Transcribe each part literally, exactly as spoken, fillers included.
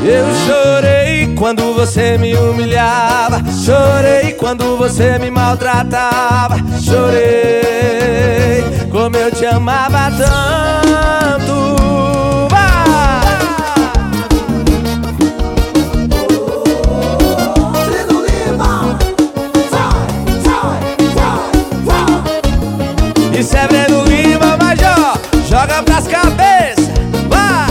Eu chorei quando você me humilhava, chorei quando você me maltratava, chorei como eu te amava tanto. Isso é Breno Lima, Major, joga pras cabeças, vai!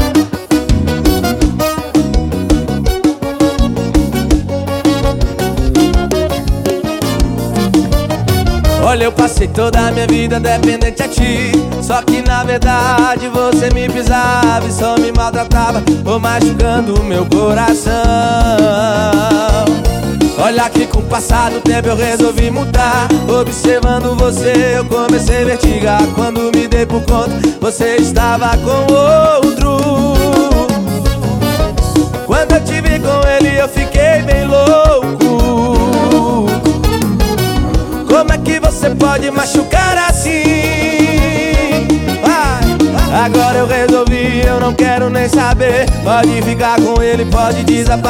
Olha, eu passei toda a minha vida dependente a ti, só que na verdade você me pisava e só me maltratava, ou machucando o meu coração. Olha que com o passar do tempo eu resolvi mudar. Observando você eu comecei a vertigar. Quando me dei por conta, você estava com outro. Quando eu te vi com ele eu fiquei bem louco. Como é que você pode machucar assim? Vai. Agora eu resolvi, eu não quero nem saber. Pode ficar com ele, pode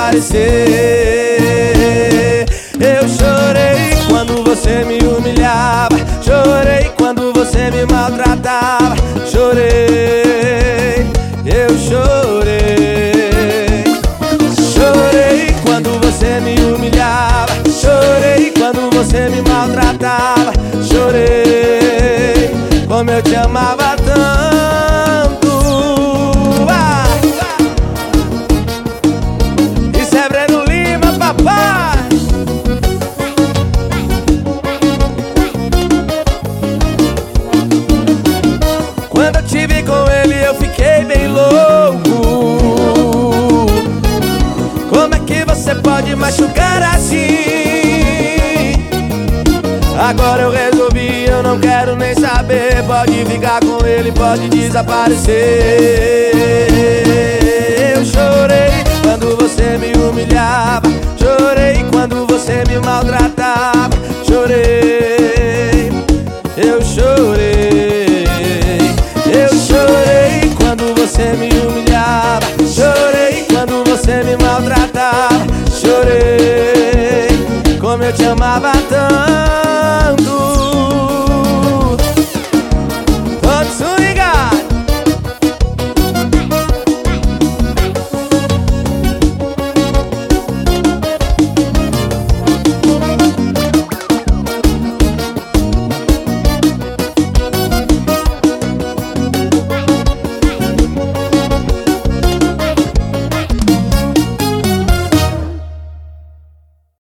desaparecer. Eu chorei quando você me humilhava, chorei quando você me maltratava, chorei, eu chorei. Chorei quando você me humilhava, chorei quando você me maltratava, chorei como eu te amava tanto. Ah! Isso é Breno Lima, papai. Quando eu te vi com ele eu fiquei bem louco. Como é que você pode machucar assim? Agora eu resolvi, eu não quero nem saber. Pode ficar com ele, pode desaparecer. Eu chorei quando você me humilhava, chorei quando você me maltratava, chorei, eu chorei. Eu chorei quando você me humilhava, chorei quando você me maltratava, chorei como eu te amava tanto.